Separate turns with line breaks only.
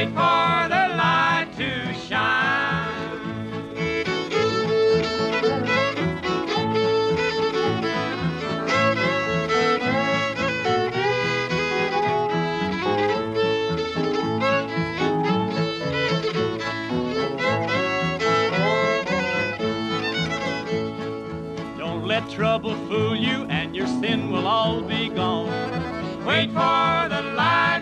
Wait for the light to shine. Don't let trouble fool you, and your sin will all be gone. Wait for the light